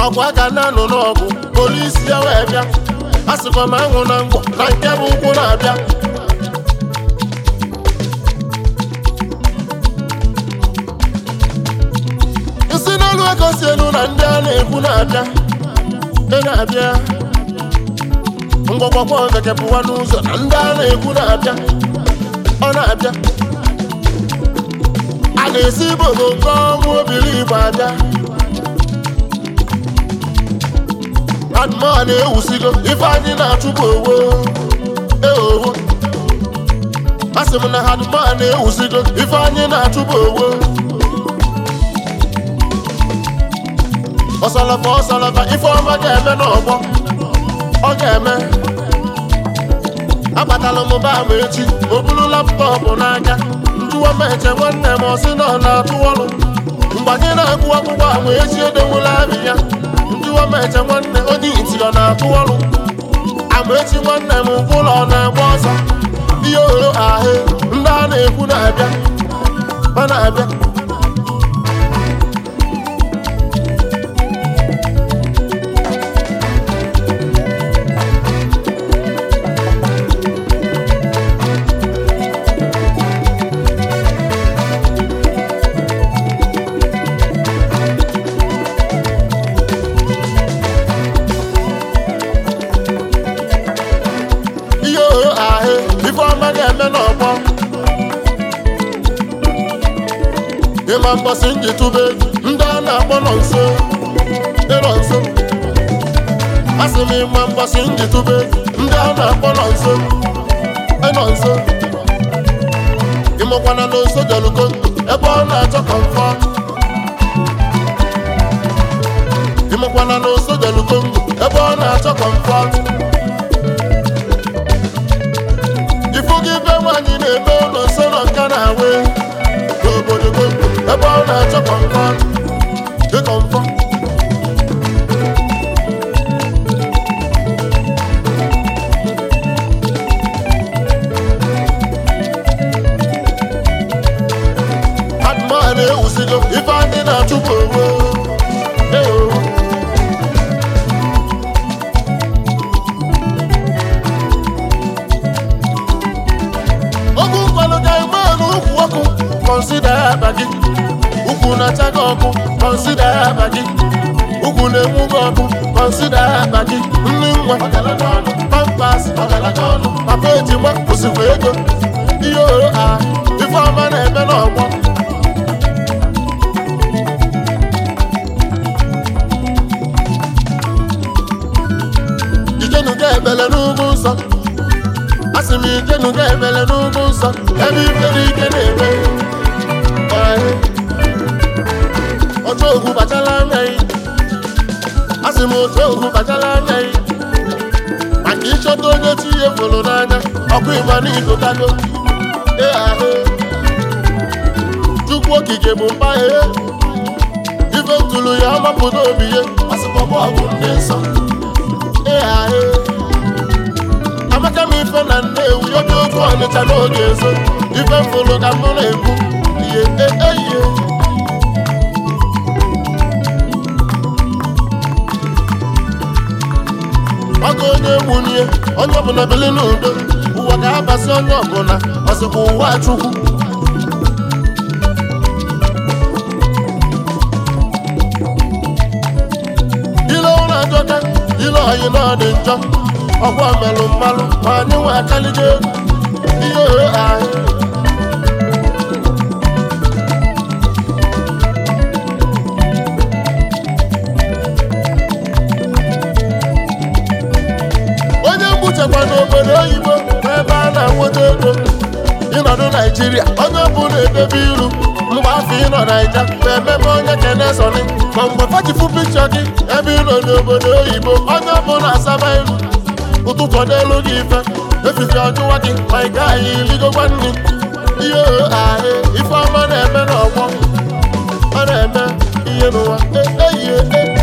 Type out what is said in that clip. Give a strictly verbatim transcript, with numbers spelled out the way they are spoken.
ọkwa ka na-anụ n'ọgụ polisi ya wee bịa asịkwa m anwụ na ngwọ na nke bụ ụkwụ na-abịa isi n'elu ego si elu na ndị a na-ekwu na-abịa ị na-abịa ngwọgwọkwa ọzọkepụwa n'ụzọ na ndị a na-ekwu na-abịa ọ na-abịa a na-esi ibodo nke ọmụ obiri Igbo abịa adụma na-ewusigo ife anyị na-achụpụ owo eowo asị m na adụma na-ewusigo ife anyị na-achụpụ owo ọsalafa ọsalafa ife ọma ga-eme n'ọgbọ ọ ga-eme abatala m ba m echi o buru laptọpụ n'aka njụwa m eche nwanne m ọsị na ọ na-atụ ọrụ mgbe anyị na-agụ akwụkwọ ahụ echi edewula abị ya njụwa m eche nwanne onye iti ọ na-atụ ọrụ amaechi nwanne m ụlọ ọ na-agba ọsọ ihe oro ahụ ndị a na-ekwu na-abịa ọ na-abịa ịma mbọsị njitube ndị a na-akpọ nọ nso ịnọ nso asị m ịma mbọsị njitube ndị a na-akpọ nọ nso ịnọ nso ịmụkwana na nso jelugo ebe ọ na-achọ kọmfọ ịmụkwana na nso jelugo ebe ọ na-achọ kọmfọ ifu gị be nwaanyị na-eme ụlọ nso nọ nka na-awe n'obodo ebe ọ na-achọ kọmfọ dị kọmfọ adụma na-ewusigo ife anyị na-achụpụ owo eowo ogu nkwalụ ga-eme n'ukwu ọkụ kọnsida aba gị ukwu na-acha gị ọkụ kọnsida aba gị ukwu na-enwu gị ọkụ kọnsida aba gị nri nwa pampas papa ejima osikwa ego ihe oro a ife ọma na-eme n'ọgbọ ijenuga ebele n'ugwu nsọ asị m ijenuga ebele n'ugwu nsọ ebe ifere ike na-eme otu ogwu bachala anya yi asị m otu ogwu bachala anya yi maka ịchọta onye chi ihe fụrụ n'anya ọkụ ịgba n'igotago ee ahụ Chukwu okike bụ mpa ihe ife ntụrụ ya ọmapụta obi ya asịkpọkpọ ọgwụ ndị nsọ ee ahụ amaka m ife na Nnewi oge otu Ọnịcha n'oge ezo ife mfụrụ ka mụ na-ekwu ihe eihe ọkụ onye nwunye onye ọbụla bili n'udo ụwa ga-abasị onye ọbụla ọsịkwa ụwa Chukwu ile ụlọ ajọka ile ọyị na ọ dị njọ ọgwọ melụ mmalụ ma anyị nwe akaligo egwu ihe ohe ahụ onye mgbuchekwa n'obodo oyibo n'ebe a na-enweta ego ịnọdụ Naijiria onye ọbụla edebe iru mgbe afọ ịnọ Naija ma ememe onye kenesoni ma mgbe fachifu pikchọ gị ebe ịnọ n'obodo oyibo onye ọbụla asaba iru ụtụtụ n'elu gị ife efife ọjụwa gị ma ị gaghị iligokwa nri ihe ahụ ife ọma na-eme n'ọgbọ ọ na-eme ihe n'ụwa eyie